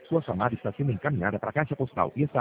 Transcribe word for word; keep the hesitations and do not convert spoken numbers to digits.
Sua chamada está sendo encaminhada para a caixa postal e está